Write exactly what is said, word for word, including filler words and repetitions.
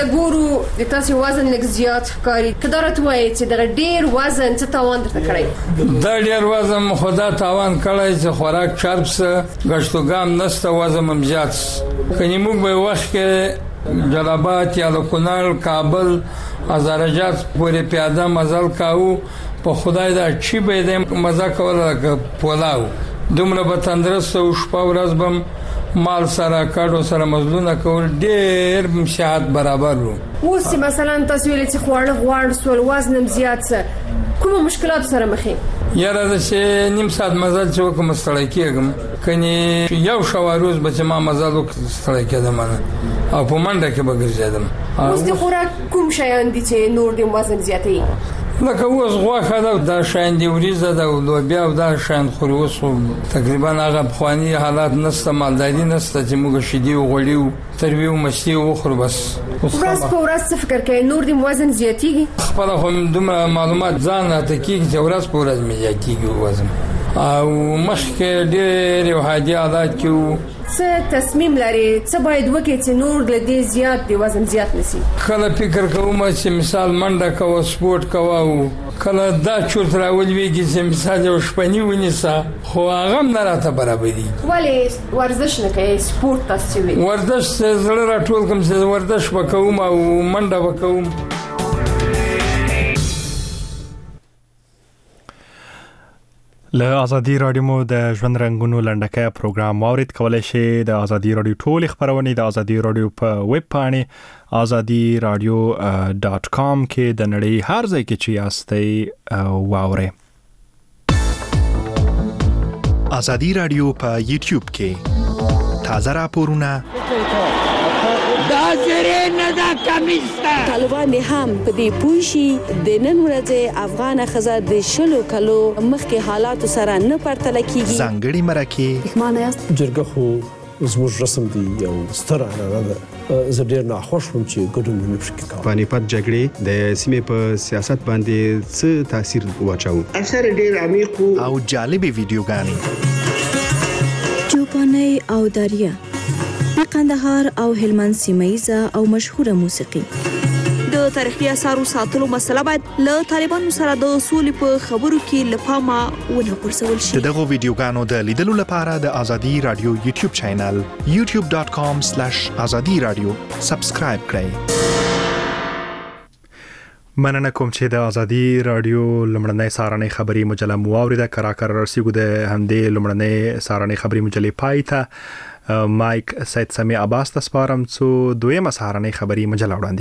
ګورو د تاسو وزن لږ زیات ښکاري، که دا راته ووایې چې دغه ډېر وزن څه تاوان درته کړی؟ دا ډېر وزن مو خو دا تاوان کړی چې خوراک چرب څه، ګشتوګام نسته، وزن هم زیات څه. کنې موږ به یو وخت کې جلابات یا د کونړ، کابل، هزارجات پورې پیاده مزل کاوه. په خدای دا چی به دې مزه کوله لکه پولاو. دومره به تندرست او شپه ورځ به مال سره کډو سره مزلونه کول، ډېر صحت برابر وو. اوس مثلا تاسو ویل چې خواړه غواړ سول، وزن هم زیات څه، کوم مشکلات سره مخې؟ یاره د چې نیم ساعت مزل چې وکم ستړی کېږم، کني یو شوا روز به چې ما مزل وک ستړی کېدم او په منډه کې به ګرځېدم. اوس د خوراک کوم شیان دي چې نور د وزن زیاتوي؟ لکه اوس غوښه ده، دا شیان دي، وریځه ده او لوبیا او دا شیان خوري. اوس تقریبا هغه پخواني حالات نسته، مالداري نسته چې موږ شیدې وغوړي او تروي او مستي وخورو. بس ورځ په ورځ څه فکر کوي نور د وزن زیاتېږي؟ خپله خو دومره معلومات ځان راته کېږي چې ورځ په ورځ مې زیاتېږي وزن. او مخکې ډېر یو عادي عادات کې وو. څه تصمیم لري څه باید وکړي چې نور له دې زیات د وزن زیات نشي؟ کله فکر کوم چې مثال منډه کوه، سپورت کوه، او کله دا چورت راولويږي چې مثال یو شپنی ونیسه، خو هغه هم نه راته برابرېږي. ولې ورزش نه کوي؟ سپورت تاسو وی ورزش زړه راټول کوم چې ورزش وکوم او منډه وکوم. له ازادي رادیو مو د ژوند رنگونو لنډکه پروګرام واورید. کولای شئ د ازادي رادیو ټول خبرونه د ازادي رادیو په ویب پاڼې ازادي رادیو ډاٹ کام کې د نړۍ هر ځای کې چې یاستئ واورئ. ازادي رادیو په یوټیوب کې تازه راپورونه دا زری نه دا کمیسته. طالبان هم په دې پوښي د نن ورځې افغان خزه د شلو کلو مخکې حالات سره نه پرتله کیږي. ځانګړي مرکه پښمانه یاست؟ جرګه خو زموږ رسم دی، یو ستر عنعنه ده. زه ډېر ناخوښ وم چې ګډون ونه شي کوم. پانیپت جګړې د سیمې په سیاست باندې څه تاثیر واچاو؟ اثر ډېر عمیق او جالبې ویډیوګانې. چوپاني او داریا د قندهار او هلمند سیمه او مشهوره موسیقي. د تاریخي اثارو ساتلو مسله باید له طالبانو سره د اصول په خبرو کې لپاره ونه پرسول شي. دغه ویډیوګانو د لیدلو لپاره د ازادي رادیو یوټیوب چینل یوټیوب ډاٹ کام سلیش ازادي رادیو سبسکرایب کړئ. مننه کوم چې د ازادي رادیو لمړنۍ سارنۍ خبري مجله مو اوریده. کراکر رسیدو د همدې لمړنۍ سارنۍ خبري مجلې پای ته مایک سید سمی عباس ته سپارم څو دویمه سارنۍ خبري مجله وړاندې